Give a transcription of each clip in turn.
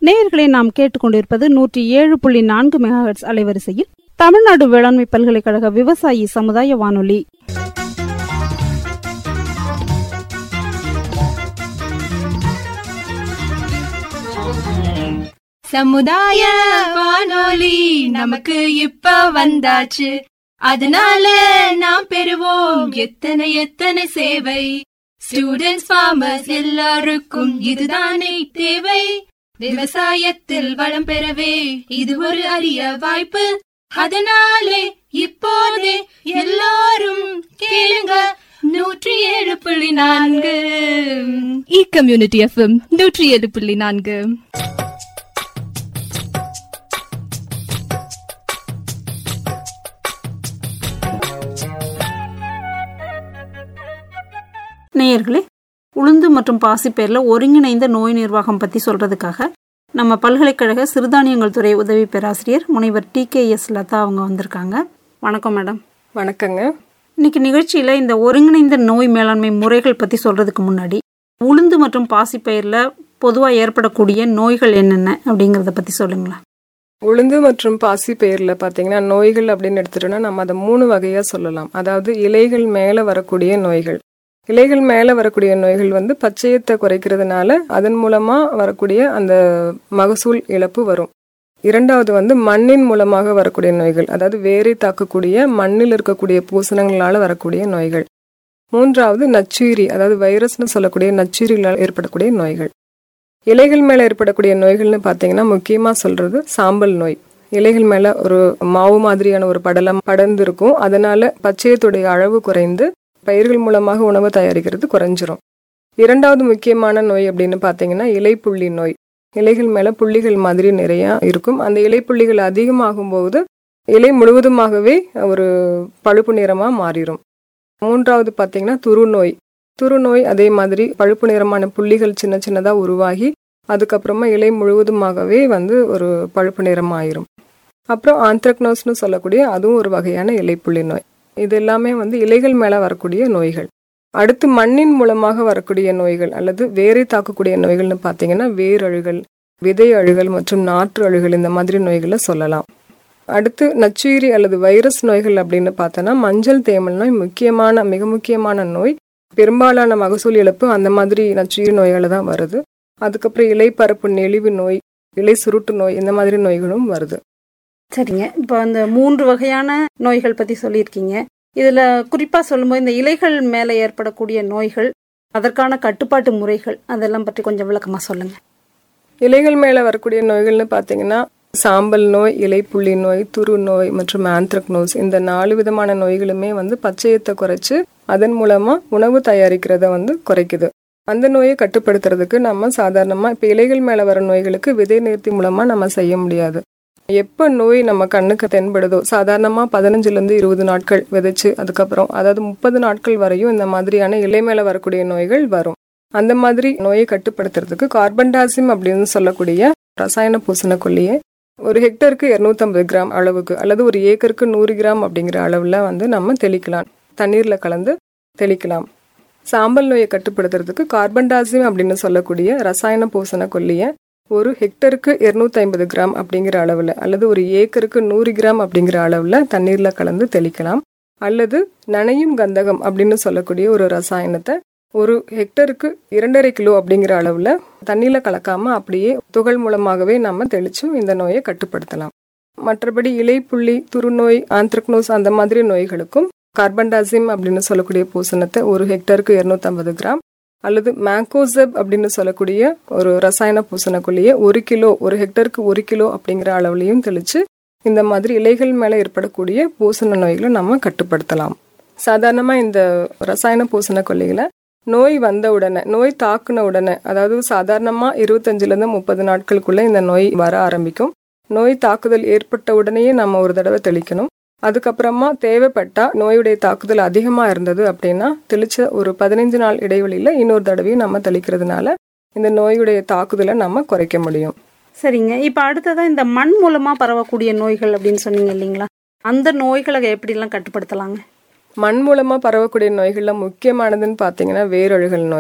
நேயர்களை நாம் கேட்டுக்கொண்டிருப்பது 107.4 மெகாஹெர்ட்ஸ் அலைவரிசையில் தமிழ்நாடு வேளாண்மை பல்கலைக்கழக விவசாயி சமுதாய வானொலி. சமுதாய வானொலி நமக்கு இப்ப வந்தாச்சு, அதனால நாம் பெறுவோம் எத்தனை எத்தனை சேவை. ஸ்டூடெண்ட்ஸ், ஃபார்மர்ஸ் எல்லாருக்கும் இதுதானே தேவை. விவசாயத்தில் வளம் பெறவே இது ஒரு அரிய வாய்ப்பு. அதனாலே இப்போதே எல்லாரும் கேளுங்க 107.4 இ-கம்யூனிட்டி எஃப்எம் 107.4. நேயர்களே, உளுந்து மற்றும் பாசிப்பயிர்ல ஒருங்கிணைந்த நோய் நிர்வாகம் பத்தி சொல்றதுக்காக நம்ம பல்கலைக்கழக சிறுதானியங்கள் துறை உதவி பேராசிரியர் முனைவர் TKS லதா அவங்க வந்திருக்காங்க. வணக்கம் மேடம். வணக்கங்க. இன்னைக்கு நிகழ்ச்சியில இந்த ஒருங்கிணைந்த நோய் மேலாண்மை முறைகள் பத்தி சொல்றதுக்கு முன்னாடி உளுந்து மற்றும் பாசிப்பயிர்ல பொதுவா ஏற்படக்கூடிய நோய்கள் என்னென்ன அப்படிங்கறத பத்தி சொல்லுங்களா? உளுந்து மற்றும் பாசி பயிரில் பார்த்தீங்கன்னா நோய்கள் அப்படின்னு எடுத்துட்டோம்னா நம்ம அதை 3 வகையாக சொல்லலாம். அதாவது இலைகள் மேலே வரக்கூடிய நோய்கள். இலைகள் மேலே வரக்கூடிய நோய்கள் வந்து பச்சையத்தை குறைக்கிறதுனால அதன் மூலமாக வரக்கூடிய அந்த மகசூல் இழப்பு வரும். இரண்டாவது வந்து மண்ணின் மூலமாக வரக்கூடிய நோய்கள், அதாவது வேரை தாக்கக்கூடிய மண்ணில் இருக்கக்கூடிய பூசணங்களால் வரக்கூடிய நோய்கள். மூன்றாவது நச்சுயிரி, அதாவது வைரஸ்னு சொல்லக்கூடிய நச்சுயிரிகளால் ஏற்படக்கூடிய நோய்கள். இலைகள் மேலே ஏற்படக்கூடிய நோய்கள்னு பார்த்தீங்கன்னா முக்கியமாக சொல்கிறது சாம்பல் நோய். இலைகள் மேலே ஒரு மாவு மாதிரியான ஒரு படலம் படர்ந்து இருக்கும். அதனால பச்சையத்துடைய அளவு குறைந்து பயிர்கள் மூலமாக உணவு தயாரிக்கிறது குறைஞ்சிரும். இரண்டாவது முக்கியமான நோய் அப்படின்னு பார்த்தீங்கன்னா இலைப்புள்ளி நோய். இலைகள் மேலே புள்ளிகள் மாதிரி நிறையா இருக்கும். அந்த இலைப்புள்ளிகள் அதிகமாகும் போது இலை முழுவதுமாகவே ஒரு பழுப்பு நிறமாக மாறிடும். மூன்றாவது பார்த்தீங்கன்னா துருநோய். துருநோய் அதே மாதிரி பழுப்பு நிறமான புள்ளிகள் சின்ன சின்னதாக உருவாகி அதுக்கப்புறமா இலை முழுவதுமாகவே வந்து ஒரு பழுப்பு நிறம் ஆயிரும். அப்புறம் ஆந்த்ரக்னோஸ்னு சொல்லக்கூடிய அதுவும் ஒரு வகையான இலைப்புள்ளி நோய். இது எல்லாமே வந்து இலைகள் மேலே வரக்கூடிய நோய்கள். அடுத்து மண்ணின் மூலமாக வரக்கூடிய நோய்கள் அல்லது வேரை தாக்கக்கூடிய நோய்கள்னு பார்த்தீங்கன்னா வேரழுகல், விதை அழுகல் மற்றும் நாற்று அழுகல், இந்த மாதிரி நோய்களை சொல்லலாம். அடுத்து நச்சுயிரி அல்லது வைரஸ் நோய்கள் அப்படின்னு பார்த்தோன்னா மஞ்சள் தேமல் நோய் மிக முக்கியமான நோய். பெரும்பாலான மகசூல் இழப்பு அந்த மாதிரி நச்சுயிரி நோய்களை தான் வருது. அதுக்கப்புறம் இலை பரப்பு நெளிவு நோய், இலை சுருட்டு நோய், இந்த மாதிரி நோய்களும் வருது. சரிங்க. இப்போ அந்த 3 வகையான நோய்கள் பத்தி சொல்லியிருக்கீங்க. இதுல குறிப்பா சொல்லும்போது இந்த இலைகள் மேல ஏற்படக்கூடிய நோய்கள், அதற்கான கட்டுப்பாட்டு முறைகள், அதெல்லாம் பற்றி கொஞ்சம் விளக்கமா சொல்லுங்க. இலைகள் மேல வரக்கூடிய நோய்கள்னு பார்த்தீங்கன்னா சாம்பல் நோய், இலைப்புள்ளி நோய், துரு நோய் மற்றும் ஆந்த்ரக்னோஸ், இந்த 4 விதமான நோய்களுமே வந்து பச்சையத்தை குறைச்சு அதன் மூலமா உணவு தயாரிக்கிறத வந்து குறைக்குது. அந்த நோயை கட்டுப்படுத்துறதுக்கு நம்ம சாதாரணமா இப்ப இலைகள் மேல வர நோய்களுக்கு விதை நேர்த்தி மூலமா நம்ம செய்ய முடியாது. எப்ப நோய் நம்ம கண்ணுக்கு தென்படுதோ சாதாரணமா 15 to 20 நாட்கள் விதைச்சு அதுக்கப்புறம் அதாவது 30 நாட்கள் வரையும் இந்த மாதிரியான இலை மேல வரக்கூடிய நோய்கள் வரும். அந்த மாதிரி நோயை கட்டுப்படுத்துறதுக்கு கார்பன்டாசிம் அப்படின்னு சொல்லக்கூடிய ரசாயன பூசணக்கொல்லியை ஒரு ஹெக்டருக்கு 250 கிராம் அளவுக்கு அல்லது ஒரு ஏக்கருக்கு 100 கிராம் அப்படிங்கிற அளவுல வந்து நம்ம தெளிக்கலாம், தண்ணீர்ல கலந்து தெளிக்கலாம். சாம்பல் நோயை கட்டுப்படுத்துறதுக்கு கார்பன்டாசிம் அப்படின்னு சொல்லக்கூடிய ரசாயன பூசணக்கொல்லியை ஒரு ஹெக்டருக்கு 250 கிராம் அப்படிங்கிற அளவில் அல்லது ஒரு ஏக்கருக்கு 100 கிராம் அப்படிங்கிற அளவில் தண்ணீரில் கலந்து தெளிக்கலாம். அல்லது நனையும் கந்தகம் அப்படின்னு சொல்லக்கூடிய ஒரு ரசாயனத்தை ஒரு ஹெக்டருக்கு 2.5 கிலோ அப்படிங்கிற அளவில் தண்ணியில் கலக்காமல் அப்படியே துகள் மூலமாகவே நம்ம தெளிச்சும் இந்த நோயை கட்டுப்படுத்தலாம். மற்றபடி இலைப்புள்ளி, துருநோய், ஆந்த்ரக்னோஸ் அந்த மாதிரி நோய்களுக்கும் கார்பன்டாசிம் அப்படின்னு சொல்லக்கூடிய பூசணத்தை ஒரு ஹெக்டருக்கு 250 கிராம் அல்லது மேங்கோசெப் அப்படின்னு சொல்லக்கூடிய ஒரு ரசாயன பூசணக்கொல்லியை 1 கிலோ, ஒரு ஹெக்டருக்கு 1 கிலோ அப்படிங்கிற அளவுலையும் தெளிச்சு இந்த மாதிரி இலைகள் மேலே ஏற்படக்கூடிய பூசண நோய்களை நம்ம கட்டுப்படுத்தலாம். சாதாரணமாக இந்த ரசாயன பூசணக்கொல்லிகளை நோய் வந்த உடனே, நோய் தாக்குன உடனே, அதாவது சாதாரணமாக 25 to 30 நாட்களுக்குள்ள இந்த நோய் வர ஆரம்பிக்கும். நோய் தாக்குதல் ஏற்பட்ட உடனேயே நம்ம ஒரு தடவை தெளிக்கணும். அதுக்கப்புறமா தேவைப்பட்டா நோயுடைய தாக்குதல் அதிகமாக இருந்தது அப்படின்னா தெளிச்ச ஒரு 15 நாள் இடைவெளியில் இன்னொரு தடவையும் நம்ம தெளிக்கிறதுனால இந்த நோயுடைய தாக்குதலை நம்ம குறைக்க முடியும். சரிங்க. இப்போ அடுத்ததான் இந்த மண் மூலமாக பரவக்கூடிய நோய்கள் அப்படின்னு சொன்னீங்க இல்லைங்களா, அந்த நோய்களை எப்படிலாம் கட்டுப்படுத்தலாங்க? மண் மூலமாக பரவக்கூடிய நோய்களில் முக்கியமானதுன்னு பார்த்தீங்கன்னா வேரழுகல் நோய்.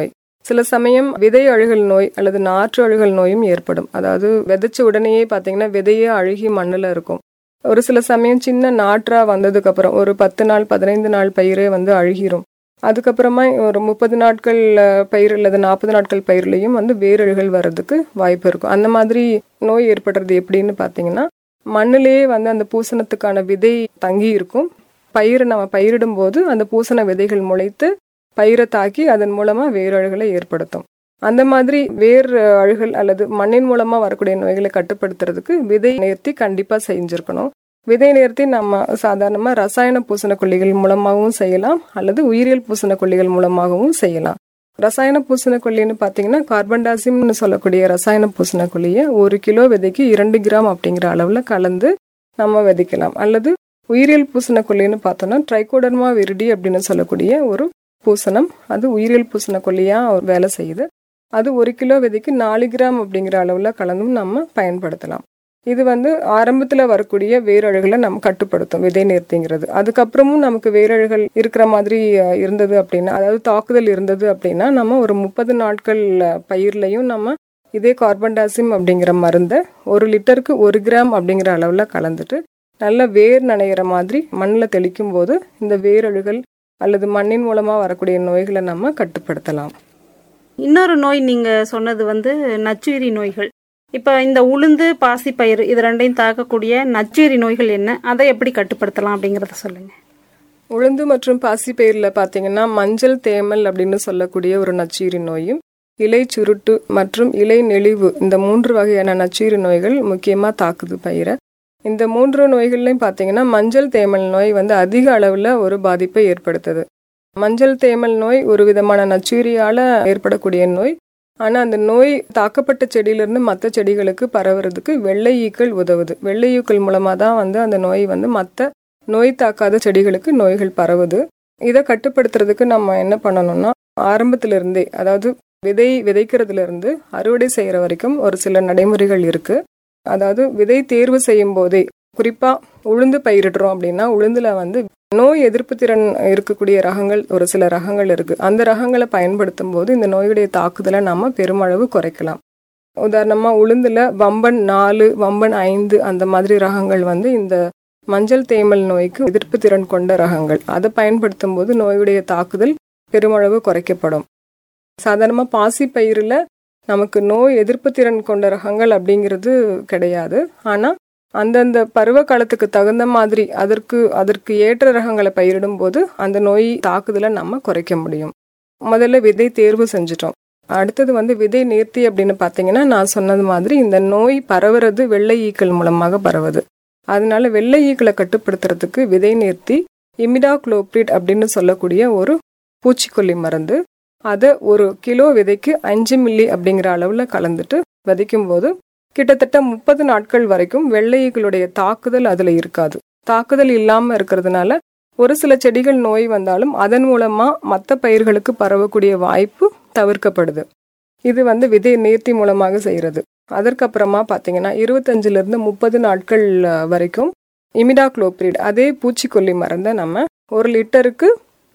சில சமயம் விதை அழுகல் நோய் அல்லது நாற்று அழுகல் நோயும் ஏற்படும். அதாவது விதைச்ச உடனேயே பார்த்தீங்கன்னா விதையே அழுகி மண்ணில் இருக்கும். ஒரு சில சமயம் சின்ன நாற்றா வந்ததுக்கு அப்புறம் ஒரு 10 நாள் 15 நாள் பயிரே வந்து அழுகிரும். அதுக்கப்புறமா ஒரு 30 நாட்கள் பயிர் அல்லது 40 நாட்கள் பயிர்லையும் வந்து வேரழுகல் வர்றதுக்கு வாய்ப்பு இருக்கும். அந்த மாதிரி நோய் ஏற்படுறது எப்படின்னு பார்த்தீங்கன்னா, மண்ணிலேயே வந்து அந்த பூசணத்துக்கான விதை தங்கி இருக்கும். பயிரை நம்ம பயிரிடும் போது அந்த பூசண விதைகள் முளைத்து பயிரை தாக்கி அதன் மூலமா வேரழுகலை ஏற்படுத்தும். அந்த மாதிரி வேர் அழுகல் அல்லது மண்ணின் மூலமா வரக்கூடிய நோய்களை கட்டுப்படுத்துறதுக்கு விதை நேர்த்தி கண்டிப்பா செஞ்சிருக்கணும். விதை நேர்த்தி நம்ம சாதாரணமா ரசாயன பூசணக்கொல்லிகள் மூலமாகவும் செய்யலாம் அல்லது உயிரியல் பூசணக்கொல்லிகள் மூலமாகவும் செய்யலாம். ரசாயன பூசணக்கொல்லின்னு பார்த்தீங்கன்னா கார்பன்டாசிம்னு சொல்லக்கூடிய ரசாயன பூசணக்கொல்லியை 1 கிலோ விதைக்கு 2 கிராம் அப்படிங்கிற அளவுல கலந்து நம்ம விதைக்கலாம். அல்லது உயிரியல் பூசணக்கொல்லின்னு பார்த்தோம்னா ட்ரைகோடர்மா விரிடி அப்படின்னு சொல்லக்கூடிய ஒரு பூசணம், அது உயிரியல் பூசணக்கொல்லியா வேலை செய்யுது. அது 1 கிலோ விதைக்கு 4 கிராம் அப்படிங்கிற அளவுல கலந்தும் நம்ம பயன்படுத்தலாம். இது வந்து ஆரம்பத்தில் வரக்கூடிய வேரழுகலை நம்ம கட்டுப்படுத்தும் விதை நேர்த்திங்கிறது. அதுக்கப்புறமும் நமக்கு வேரழுகல் இருக்கிற மாதிரி இருந்தது அப்படின்னா, அதாவது தாக்குதல் இருந்தது அப்படின்னா, நம்ம ஒரு 30 நாட்கள் பயிர்லையும் நம்ம இதே கார்பன்டாசிம் அப்படிங்கிற மருந்தை 1 லிட்டருக்கு 1 கிராம் அப்படிங்கிற அளவில் கலந்துட்டு நல்ல வேர் நனைகிற மாதிரி மண்ணில் தெளிக்கும் போது இந்த வேரழுகல் அல்லது மண்ணின் மூலமாக வரக்கூடிய நோய்களை நம்ம கட்டுப்படுத்தலாம். இன்னொரு நோய் நீங்கள் சொன்னது வந்து நச்சுயிரி நோய்கள். இப்போ இந்த உளுந்து பாசிப்பயிறு இது ரெண்டையும் தாக்கக்கூடிய நச்சுயிரி நோய்கள் என்ன, அதை எப்படி கட்டுப்படுத்தலாம் அப்படிங்கிறத சொல்லுங்கள். உளுந்து மற்றும் பாசிப்பயிரில் பார்த்தீங்கன்னா மஞ்சள் தேமல் அப்படின்னு சொல்லக்கூடிய ஒரு நச்சுயிரி நோயும், இலை சுருட்டு மற்றும் இலை நெளிவு, இந்த 3 வகையான நச்சுயிரி நோய்கள் முக்கியமாக தாக்குது பயிரை. இந்த 3 நோய்கள்லையும் பார்த்தீங்கன்னா மஞ்சள் தேமல் நோய் வந்து அதிக அளவில் ஒரு பாதிப்பை ஏற்படுத்துது. மஞ்சள் தேமல் நோய் ஒரு விதமான நச்சுயிரியால் ஏற்படக்கூடிய நோய். ஆனால் அந்த நோய் தாக்கப்பட்ட செடியிலிருந்து மற்ற செடிகளுக்கு பரவுறதுக்கு வெள்ளை ஈக்கள் உதவுது. வெள்ளை ஈக்கள் மூலமாக தான் வந்து அந்த நோய் வந்து மற்ற நோய் தாக்காத செடிகளுக்கு நோய்கள் பரவுது. இதை கட்டுப்படுத்துறதுக்கு நம்ம என்ன பண்ணணும்னா, ஆரம்பத்திலிருந்தே, அதாவது விதைக்கிறதுலேருந்து அறுவடை செய்கிற வரைக்கும் ஒரு சில நடைமுறைகள் இருக்குது. அதாவது விதை தேர்வு செய்யும் போதே, குறிப்பாக உளுந்து பயிரிடுறோம் அப்படின்னா உளுந்துல வந்து நோய் எதிர்ப்பு திறன் இருக்கக்கூடிய ரகங்கள் ஒரு சில ரகங்கள் இருக்குது. அந்த ரகங்களை பயன்படுத்தும் போது இந்த நோயுடைய தாக்குதலை நம்ம பெருமளவு குறைக்கலாம். உதாரணமாக உளுந்துல வம்பன் 4, வம்பன் 5 அந்த மாதிரி ரகங்கள் வந்து இந்த மஞ்சள் தேமல் நோய்க்கு எதிர்ப்பு திறன் கொண்ட ரகங்கள். அதை பயன்படுத்தும் போது நோயுடைய தாக்குதல் பெருமளவு குறைக்கப்படும். சாதாரணமாக பாசிப்பயிரில் நமக்கு நோய் எதிர்ப்பு திறன் கொண்ட ரகங்கள் அப்படிங்கிறது கிடையாது. ஆனால் அந்தந்த பருவ காலத்துக்கு தகுந்த மாதிரி அதற்கு ஏற்ற ரகங்களை பயிரிடும் போது அந்த நோய் தாக்குதலை நம்ம குறைக்க முடியும். முதல்ல விதை தேர்வு செஞ்சிட்டோம். அடுத்தது வந்து விதை நேர்த்தி அப்படின்னு பார்த்தீங்கன்னா, நான் சொன்னது மாதிரி இந்த நோய் பரவுறது வெள்ளை ஈக்கள் மூலமாக பரவுது. அதனால வெள்ளை ஈக்களை கட்டுப்படுத்துறதுக்கு விதை நேர்த்தி இமிடாக்ளோபிரிட் அப்படின்னு சொல்லக்கூடிய ஒரு பூச்சிக்கொல்லி மருந்து, அதை 1 கிலோ விதைக்கு 5 மில்லி அப்படிங்கிற அளவில் கலந்துட்டு விதைக்கும் போது கிட்டத்தட்ட 30 நாட்கள் வரைக்கும் வெள்ளை ஈக்களுடைய தாக்குதல் அதில் இருக்காது. தாக்குதல் இல்லாமல் இருக்கிறதுனால ஒரு சில செடிகள் நோய் வந்தாலும் அதன் மூலமாக மற்ற பயிர்களுக்கு பரவக்கூடிய வாய்ப்பு தவிர்க்கப்படுது. இது வந்து விதை நேர்த்தி மூலமாக செய்கிறது. அதற்கப்புறமா பார்த்தீங்கன்னா 25லிருந்து 30 நாட்கள் வரைக்கும் இமிடாக்ளோபிரிட் அதே பூச்சிக்கொல்லி மருந்தை நம்ம 1 லிட்டருக்கு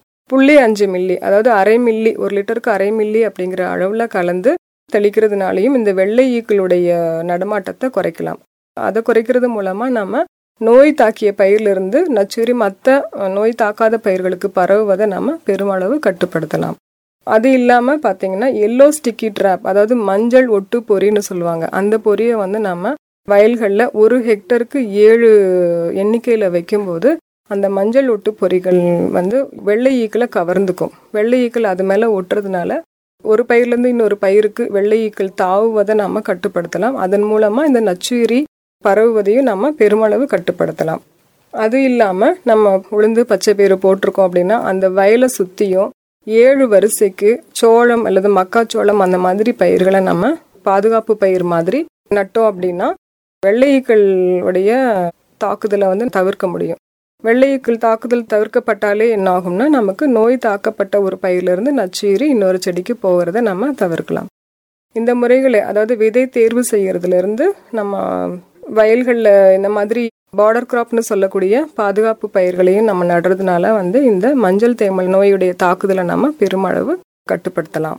0.5 மில்லி, அதாவது 1/2 மில்லி, 1 லிட்டருக்கு 1/2 மில்லி அப்படிங்கிற அளவில் கலந்து தெளிக்கிறதுனாலையும் இந்த வெள்ளை ஈக்களுடைய நடமாட்டத்தை குறைக்கலாம். அதை குறைக்கிறது மூலமாக நம்ம நோய் தாக்கிய பயிரிலிருந்து நச்சுயிரி மற்ற நோய் தாக்காத பயிர்களுக்கு பரவுவதை நம்ம பெருமளவு கட்டுப்படுத்தலாம். அது இல்லாமல் பார்த்தீங்கன்னா எல்லோ ஸ்டிக்கி ட்ராப், அதாவது மஞ்சள் ஒட்டு பொறின்னு சொல்லுவாங்க. அந்த பொறியை வந்து நம்ம வயல்களில் 1 ஹெக்டருக்கு 7 எண்ணிக்கையில் வைக்கும்போது அந்த மஞ்சள் ஒட்டு பொறிகள் வந்து வெள்ளை ஈக்களை கவர்ந்துக்கும். வெள்ளை ஈக்கள் அது மேலே ஒட்டுறதுனால ஒரு பயிர்லேருந்து இன்னொரு பயிருக்கு வெள்ளை ஈக்கள் தாவுவதை நம்ம கட்டுப்படுத்தலாம். அதன் மூலமாக இந்த நச்சுயிரி பரவுவதையும் நம்ம பெருமளவு கட்டுப்படுத்தலாம். அது இல்லாமல் நம்ம உளுந்து பச்சை பயிறு போட்டிருக்கோம் அப்படின்னா அந்த வயலை சுற்றியும் 7 வரிசைக்கு சோளம் அல்லது மக்காச்சோளம் அந்த மாதிரி பயிர்களை நம்ம பாதுகாப்பு பயிர் மாதிரி நட்டோம் அப்படின்னா வெள்ளை ஈக்களுடைய தாக்குதலை வந்து தவிர்க்க முடியும். வெள்ளை ஈக்கள் தாக்குதல் தவிர்க்கப்பட்டாலே என்ன ஆகும்னா, நமக்கு நோய் தாக்கப்பட்ட ஒரு பயிரிலிருந்து நச்சுயிரி இன்னொரு செடிக்கு போகிறத நம்ம தவிர்க்கலாம். இந்த முறைகளை, அதாவது விதை தேர்வு செய்யறதுலேருந்து நம்ம வயல்களில் இந்த மாதிரி பார்டர் கிராப்னு சொல்லக்கூடிய பாதுகாப்பு பயிர்களையும் நம்ம நடுறதுனால வந்து இந்த மஞ்சள் தேமல் நோயுடைய தாக்குதலை நம்ம பெருமளவு கட்டுப்படுத்தலாம்.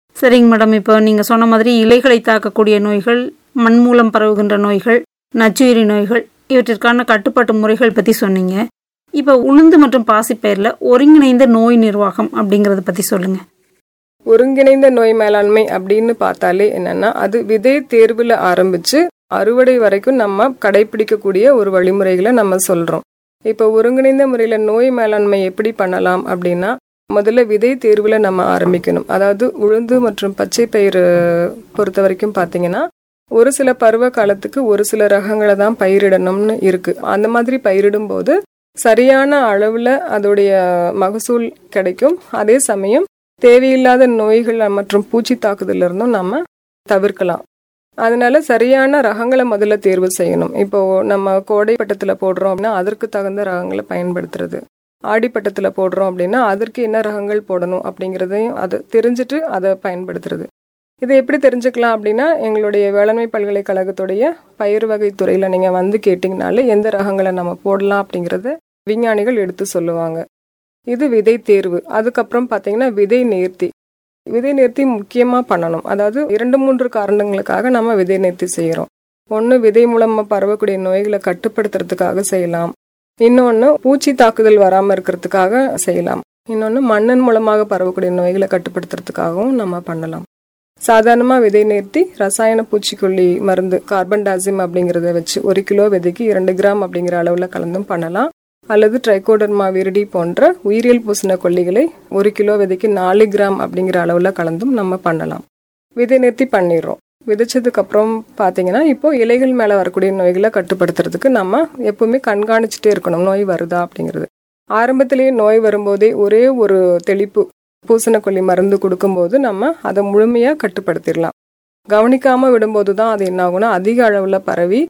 சரிங்க மேடம். இப்போ நீங்கள் சொன்ன மாதிரி இலைகளை தாக்கக்கூடிய நோய்கள், மண் மூலம் பரவுகின்ற நோய்கள், நச்சுயிரி நோய்கள், இவற்றிற்கான கட்டுப்பாட்டு முறைகள் பற்றி சொன்னீங்க. இப்போ உளுந்து மற்றும் பாசிப்பயிரில் ஒருங்கிணைந்த நோய் நிர்வாகம் அப்படிங்கிறத பற்றி சொல்லுங்கள். ஒருங்கிணைந்த நோய் மேலாண்மை அப்படின்னு பார்த்தாலே என்னன்னா, அது விதை தேர்வுல ஆரம்பிச்சு அறுவடை வரைக்கும் நம்ம கடைபிடிக்கக்கூடிய ஒரு வழிமுறைகளை நம்ம சொல்றோம். இப்போ ஒருங்கிணைந்த முறையில நோய் மேலாண்மை எப்படி பண்ணலாம் அப்படின்னா, முதல்ல விதை தேர்வுல நம்ம ஆரம்பிக்கணும். அதாவது உளுந்து மற்றும் பச்சை பயிறு பொறுத்த வரைக்கும் பார்த்தீங்கன்னா, ஒரு சில பருவ காலத்துக்கு ஒரு சில ரகங்களை தான் பயிரிடணும்னு இருக்கு. அந்த மாதிரி பயிரிடும் போது சரியான அளவுல அதோடைய மகசூல் கிடைக்கும். அதே சமயம் தேவையில்லாத நோய்கள் மற்றும் பூச்சி தாக்குதல இருந்தும் நம்ம தவிர்க்கலாம். அதனால சரியான ரகங்களை முதல்ல தேர்வு செய்யணும். இப்போ நம்ம கோடை பட்டத்துல போடுறோம் அப்படின்னா அதற்கு தகுந்த ரகங்களை பயன்படுத்துறது. ஆடிப்பட்டத்துல போடுறோம் அப்படின்னா அதற்கு என்ன ரகங்கள் போடணும் அப்படிங்கிறதையும் அதை தெரிஞ்சுட்டு அதை பயன்படுத்துறது. இதை எப்படி தெரிஞ்சுக்கலாம் அப்படின்னா, எங்களுடைய வேளாண்மை பல்கலைக்கழகத்துடைய பயிர் வகை துறையில நீங்க வந்து கேட்டீங்கனாலே எந்த ரகங்களை நம்ம போடலாம் அப்படிங்கறத விஞ்ஞானிகள் எடுத்து சொல்லுவாங்க. இது விதை தேர்வு. அதுக்கப்புறம் பார்த்தீங்கன்னா விதை நேர்த்தி. விதை நேர்த்தி முக்கியமாக பண்ணணும். அதாவது 2-3 காரணங்களுக்காக நம்ம விதை நேர்த்தி செய்கிறோம். ஒன்று, விதை மூலமாக பரவக்கூடிய நோய்களை கட்டுப்படுத்துறதுக்காக செய்யலாம். இன்னொன்று, பூச்சி தாக்குதல் வராமல் இருக்கிறதுக்காக செய்யலாம். இன்னொன்று, மண்ணின் மூலமாக பரவக்கூடிய நோய்களை கட்டுப்படுத்துறதுக்காகவும் நம்ம பண்ணலாம். சாதாரணமாக விதை நேர்த்தி ரசாயன பூச்சிக்கொல்லி மருந்து கார்பன்டாசிம் அப்படிங்கிறத வச்சு 1 கிலோ விதைக்கு 2 கிராம் அப்படிங்கிற அளவில் கலந்தும் பண்ணலாம். அல்லது ட்ரைகோடர்மா விரிடி போன்ற உயிரியல் பூசண கொல்லிகளை 1 கிலோ விதைக்கு 4 கிராம் அப்படிங்கிற அளவில் கலந்தும் நம்ம பண்ணலாம். விதை நேர்த்தி பண்ணிடுறோம். விதைச்சதுக்கு அப்புறம் பார்த்தீங்கன்னா, இப்போ இலைகள் மேலே வரக்கூடிய நோய்களை கட்டுப்படுத்துறதுக்கு நம்ம எப்பவுமே கண்காணிச்சுட்டே இருக்கணும், நோய் வருதா அப்படிங்கிறது. ஆரம்பத்திலேயே நோய் வரும்போதே ஒரே ஒரு தெளிப்பு பூசணக்கொல்லி மருந்து கொடுக்கும்போது நம்ம அதை முழுமையாக கட்டுப்படுத்திடலாம். கவனிக்காமல் விடும்போது தான் அது என்ன ஆகும்னா அதிக அளவில் பரவி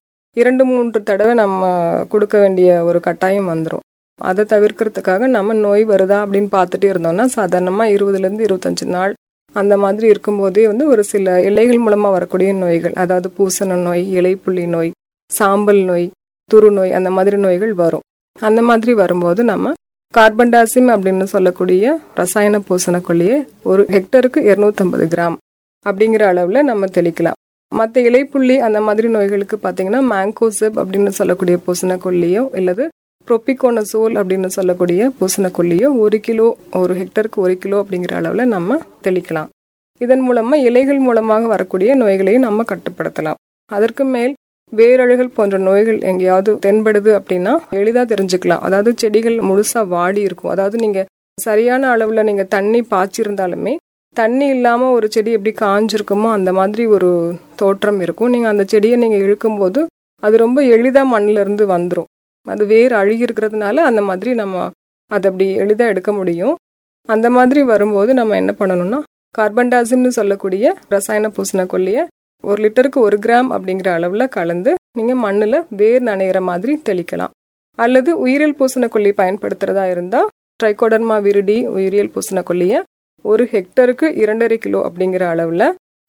2-3 தடவை நம்ம கொடுக்க வேண்டிய ஒரு கட்டாயம் வந்துடும். அதை தவிர்க்கிறதுக்காக நம்ம நோய் வருதா அப்படின்னு பார்த்துட்டே இருந்தோம்னா சாதாரணமாக 20-25 நாள் அந்த மாதிரி இருக்கும்போதே ஒரு சில இலைகள் மூலமாக வரக்கூடிய நோய்கள், அதாவது பூசண நோய், இலைப்புள்ளி நோய், சாம்பல் நோய், துரு நோய், அந்த மாதிரி நோய்கள் வரும். அந்த மாதிரி வரும்போது நம்ம கார்பன்டாசிம் அப்படின்னு சொல்லக்கூடிய ரசாயன பூசணக்கொல்லியை 1 ஹெக்டருக்கு 250 கிராம் அப்படிங்கிற அளவில் நம்ம தெளிக்கலாம். மற்ற இலைப்புள்ளி அந்த மாதிரி நோய்களுக்கு பார்த்தீங்கன்னா மேங்கோசெப் அப்படின்னு சொல்லக்கூடிய பூசணக்கொல்லியோ இல்லது ப்ரோபிகோனசோல் அப்படின்னு சொல்லக்கூடிய பூசணக்கொல்லியோ 1 ஹெக்டருக்கு 1 கிலோ அப்படிங்கிற அளவில் நம்ம தெளிக்கலாம். இதன் மூலமாக இலைகள் மூலமாக வரக்கூடிய நோய்களையும் நம்ம கட்டுப்படுத்தலாம். அதற்கு மேல் வேரழுகல் போன்ற நோய்கள் எங்கேயாவது தென்படுது அப்படின்னா எளிதாக தெரிஞ்சுக்கலாம். அதாவது செடிகள் முழுசாக வாடி இருக்கும். அதாவது நீங்கள் சரியான அளவில் நீங்கள் தண்ணி பாய்ச்சிருந்தாலுமே தண்ணி இல்லாமல் ஒரு செடி எப்படி காஞ்சிருக்குமோ அந்த மாதிரி ஒரு தோற்றம் இருக்கும். நீங்கள் அந்த செடியை நீங்கள் இழுக்கும்போது அது ரொம்ப எளிதாக மண்ணிலிருந்து வந்துடும். அது வேர் அழுகி இருக்கிறதுனால அந்த மாதிரி நம்ம அதை அப்படி எளிதாக எடுக்க முடியும். அந்த மாதிரி வரும்போது நம்ம என்ன பண்ணணும்னா, கார்பன்டாசிம்னு சொல்லக்கூடிய ரசாயன பூசணக்கொல்லியை 1 லிட்டருக்கு 1 கிராம் அப்படிங்கிற அளவில் கலந்து நீங்கள் மண்ணில் வேர் நனைகிற மாதிரி தெளிக்கலாம். அல்லது உயிரியல் பூசணக்கொல்லி பயன்படுத்துகிறதா இருந்தால் ட்ரைகோடர்மா விரிடி உயிரியல் பூசணக்கொல்லியை 1 ஹெக்டருக்கு 2.5 கிலோ அப்படிங்கிற அளவில்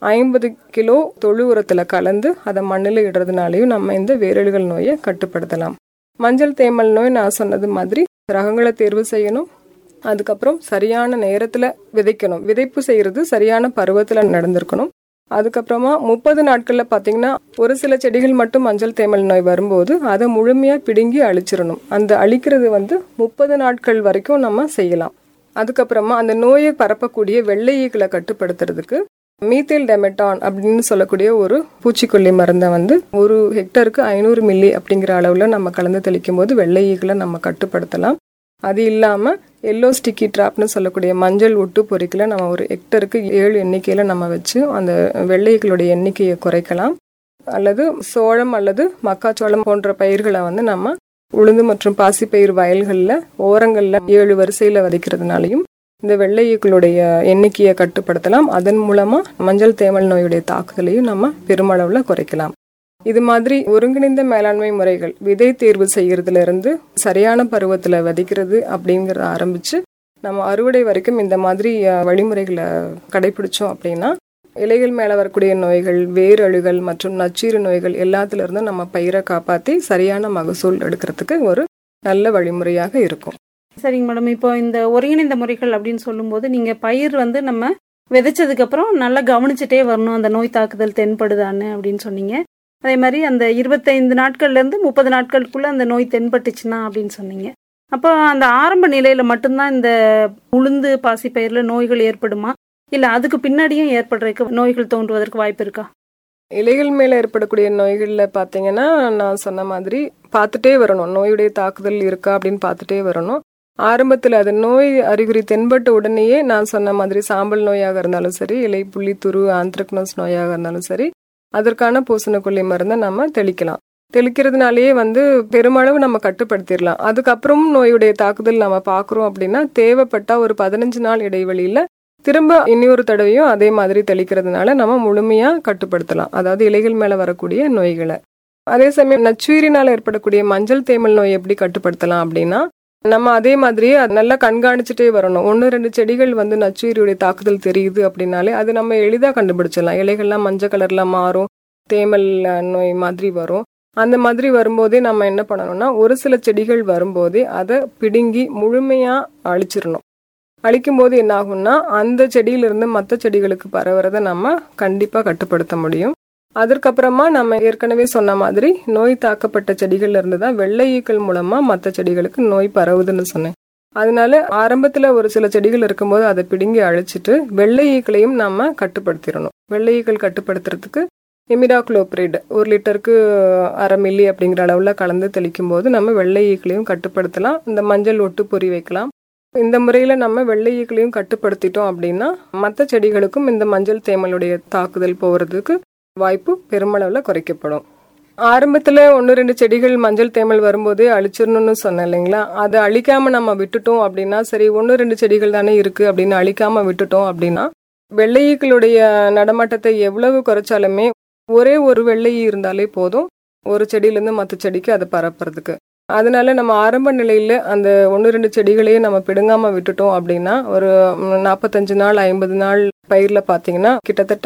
50 கிலோ தொழு உரத்தில் கலந்து அதை மண்ணில் இடுறதுனாலையும் நம்ம இந்த வேரழுகல் நோயை கட்டுப்படுத்தலாம். மஞ்சள் தேமல் நோய் நான் சொன்னது மாதிரி ரகங்களை தேர்வு செய்யணும். அதுக்கப்புறம் சரியான நேரத்தில் விதைக்கணும். விதைப்பு செய்கிறது சரியான பருவத்தில் நடந்திருக்கணும். அதுக்கப்புறமா 30 நாட்களில் பார்த்தீங்கன்னா ஒரு சில செடிகள் மட்டும் மஞ்சள் தேமல் நோய் வரும்போது அதை முழுமையாக பிடுங்கி அழிச்சிடணும். அந்த அழிக்கிறது 30 நாட்கள் வரைக்கும் நம்ம செய்யலாம். அதுக்கப்புறமா அந்த நோயை பரப்பக்கூடிய வெள்ளை ஈக்களை கட்டுப்படுத்துறதுக்கு மீத்தேல் டெமெட்டான் அப்படின்னு சொல்லக்கூடிய ஒரு பூச்சிக்கொல்லி மருந்தை 1 ஹெக்டருக்கு 500 மில்லி அப்படிங்கிற அளவில் நம்ம கலந்து தெளிக்கும் போது வெள்ளை ஈக்களை நம்ம கட்டுப்படுத்தலாம். அது இல்லாமல் எல்லோ ஸ்டிக்கி ட்ராப்னு சொல்லக்கூடிய மஞ்சள் ஒட்டு பொறிக்கலை நம்ம 1 ஹெக்டருக்கு 7 எண்ணிக்கையில் நம்ம வச்சு அந்த வெள்ளைகளுடைய எண்ணிக்கையை குறைக்கலாம். அல்லது சோளம் அல்லது மக்காச்சோளம் போன்ற பயிர்களை நம்ம உளுந்து மற்றும் பாசிப்பயிர் வயல்களில் ஓரங்களில் 7 வரிசையில் விதைக்கிறதுனாலையும் இந்த வெள்ளைகளுடைய எண்ணிக்கையை கட்டுப்படுத்தலாம். அதன் மூலமாக மஞ்சள் தேமல் நோயுடைய தாக்குதலையும் நம்ம பெருமளவில் குறைக்கலாம். இது மாதிரி ஒருங்கிணைந்த மேலாண்மை முறைகள் விதை தேர்வு செய்யறதுல இருந்து சரியான பருவத்தில் விதைக்கிறது அப்படிங்கிறத ஆரம்பிச்சு நம்ம அறுவடை வரைக்கும் இந்த மாதிரி வழிமுறைகளை கடைபிடிச்சோம் அப்படின்னா இலைகள் மேலே வரக்கூடிய நோய்கள், வேரழுகல் மற்றும் நச்சீறு நோய்கள் எல்லாத்துல இருந்தும் நம்ம பயிரை காப்பாற்றி சரியான மகசூல் எடுக்கிறதுக்கு ஒரு நல்ல வழிமுறையாக இருக்கும். சரிங்க மேடம். இப்போ இந்த ஒருங்கிணைந்த முறைகள் அப்படின்னு சொல்லும்போது நீங்கள் பயிர் நம்ம விதைச்சதுக்கப்புறம் நல்லா கவனிச்சுட்டே வரணும் அந்த நோய் தாக்குதல் தென்படுதான்னு அப்படின்னு சொன்னீங்க. அதே மாதிரி அந்த 25 நாட்கள்லேருந்து 30 நாட்களுக்குள்ளே அந்த நோய் தென்பட்டுச்சுன்னா அப்படின்னு சொன்னீங்க. அப்போ அந்த ஆரம்ப நிலையில் மட்டும்தான் இந்த உளுந்து பாசிப்பயிரில் நோய்கள் ஏற்படுமா, இல்லை அதுக்கு பின்னாடியும் ஏற்படுறதுக்கு நோய்கள் தோன்றுவதற்கு வாய்ப்பு இருக்கா? இலைகள் மேலே ஏற்படக்கூடிய நோய்களில் பார்த்தீங்கன்னா நான் சொன்ன மாதிரி பார்த்துட்டே வரணும். நோயுடைய தாக்குதல் இருக்கா அப்படின்னு பார்த்துட்டே வரணும். ஆரம்பத்தில் அது நோய் அறிகுறி தென்பட்ட உடனேயே நான் சொன்ன மாதிரி சாம்பல் நோயாக இருந்தாலும் சரி, இலை புள்ளி துரு ஆந்த்ரக்னோஸ் நோயாக இருந்தாலும் சரி, அதற்கான பூசணக்கொல்லி மருந்தை நம்ம தெளிக்கலாம். தெளிக்கிறதுனாலேயே பெருமளவு நம்ம கட்டுப்படுத்திடலாம். அதுக்கப்புறமும் நோயுடைய தாக்குதல் நம்ம பார்க்குறோம் அப்படின்னா தேவைப்பட்டா ஒரு 15 நாள் இடைவெளியில் திரும்ப இன்னொரு தடவையும் அதே மாதிரி தெளிக்கிறதுனால நம்ம முழுமையாக கட்டுப்படுத்தலாம், அதாவது இலைகள் மேலே வரக்கூடிய நோய்களை. அதே சமயம் நச்சுயிரினால் ஏற்படக்கூடிய மஞ்சள் தேமல் நோய் எப்படி கட்டுப்படுத்தலாம் அப்படின்னா, நம்ம அதே மாதிரியே நல்லா கண்காணிச்சுட்டே வரணும். 1-2 செடிகள் நச்சுயிரியுடைய தாக்குதல் தெரியுது அப்படின்னாலே அது நம்ம எளிதாக கண்டுபிடிச்சிடலாம். இலைகள்லாம் மஞ்சள் கலர்ல மாறும், தேமல் நோய் மாதிரி வரும். அந்த மாதிரி வரும்போதே நம்ம என்ன பண்ணணும்னா, ஒரு சில செடிகள் வரும்போதே அதை பிடுங்கி முழுமையாக அழிச்சிடணும். அழிக்கும் போது என்ன ஆகும்னா, அந்த செடியிலிருந்து மற்ற செடிகளுக்கு பரவுறதை நம்ம கண்டிப்பாக கட்டுப்படுத்த முடியும். அதற்கப்புறமா நம்ம ஏற்கனவே சொன்ன மாதிரி நோய் தாக்கப்பட்ட செடிகள்ல இருந்து தான் வெள்ளை ஈக்கள் மூலமா மற்ற செடிகளுக்கு நோய் பரவுதுன்னு சொன்னேன். அதனால ஆரம்பத்துல ஒரு சில செடிகள் இருக்கும்போது அதை பிடுங்கி அழிச்சிட்டு வெள்ளை ஈக்களையும் நம்ம கட்டுப்படுத்திடணும். வெள்ளை ஈக்கள் கட்டுப்படுத்துறதுக்கு இமிடாக்ளோபிரிட் 1 லிட்டருக்கு 1/2 மில்லி அப்படிங்கிற அளவுல கலந்து தெளிக்கும் போது நம்ம வெள்ளை ஈக்களையும் கட்டுப்படுத்தலாம். இந்த மஞ்சள் ஒட்டு பொறி வைக்கலாம். இந்த முறையில நம்ம வெள்ளை ஈக்களையும் கட்டுப்படுத்திட்டோம் அப்படின்னா மற்ற செடிகளுக்கும் இந்த மஞ்சள் தேமலுடைய தாக்குதல் போகிறதுக்கு வாய்ப்பு பெருமளவில் குறைக்கப்படும். ஆரம்பத்தில் 1-2 செடிகள் மஞ்சள் தேமல் வரும்போதே அழிச்சிடணும்னு சொன்னேன் இல்லைங்களா, அதை அழிக்காம நம்ம விட்டுட்டோம் அப்படின்னா, சரி 1-2 செடிகள் தானே இருக்கு அப்படின்னு அழிக்காம விட்டுட்டோம் அப்படின்னா வெள்ளை ஈக்களுடைய நடமாட்டத்தை எவ்வளவு குறைச்சாலுமே ஒரே ஒரு வெள்ளை ஈ இருந்தாலே போதும் ஒரு செடியிலேருந்து மற்ற செடிக்கு அதை பரப்புறதுக்கு. அதனால நம்ம ஆரம்ப நிலையில் அந்த 1-2 செடிகளையே நம்ம பிடுங்காம விட்டுட்டோம் அப்படின்னா ஒரு 45 நாள் 50 நாள் பயிரில் பார்த்தீங்கன்னா கிட்டத்தட்ட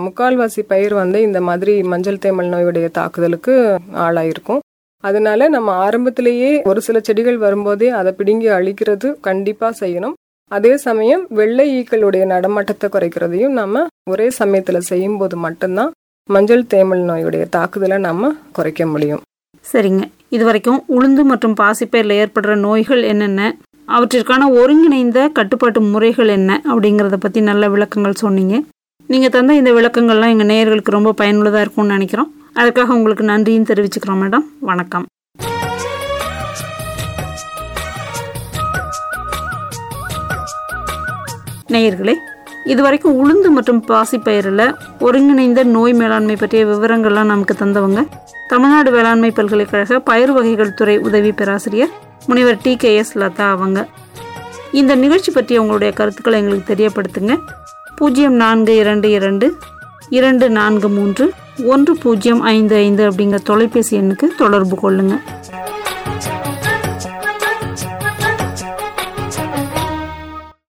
3/4 பயிர் இந்த மாதிரி மஞ்சள் தேமல் நோயுடைய தாக்குதலுக்கு ஆளாயிருக்கும். அதனால நம்ம ஆரம்பத்திலேயே ஒரு சில செடிகள் வரும்போதே அதை பிடுங்கி அழிக்கிறது கண்டிப்பாக செய்யணும். அதே சமயம் வெள்ளை ஈக்களுடைய நடமாட்டத்தை குறைக்கிறதையும் நம்ம ஒரே சமயத்தில் செய்யும்போது மட்டும்தான் மஞ்சள் தேமல் நோயுடைய தாக்குதலை நம்ம குறைக்க முடியும். சரிங்க, இது வரைக்கும் உளுந்து மற்றும் பாசிப்பயிரில் ஏற்படுற நோய்கள் என்னென்ன, அவற்றிற்கான ஒருங்கிணைந்த கட்டுப்பாட்டு முறைகள் என்ன அப்படிங்கிறத பற்றி நல்ல விளக்கங்கள் சொன்னீங்க. நீங்கள் தந்த இந்த விளக்கங்கள்லாம் எங்கள் நேயர்களுக்கு ரொம்ப பயனுள்ளதாக இருக்கும்னு நினைக்கிறோம். அதுக்காக உங்களுக்கு நன்றியும் தெரிவிச்சுக்கிறோம் மேடம். வணக்கம். நேயர்களே, இதுவரைக்கும் உளுந்து மற்றும் பாசிப்பயிரில் ஒருங்கிணைந்த நோய் மேலாண்மை பற்றிய விவரங்கள்லாம் நமக்கு தந்தவங்க தமிழ்நாடு வேளாண்மை பல்கலைக்கழக பயிர் வகைகள் துறை உதவி பேராசிரியர் முனைவர் TKS லதா அவங்க. இந்த நிகழ்ச்சி பற்றிய உங்களுடைய கருத்துக்களை எங்களுக்கு தெரியப்படுத்துங்க. 0422-243-1055 அப்படிங்கிற தொலைபேசி எண்ணுக்கு தொடர்பு கொள்ளுங்கள்.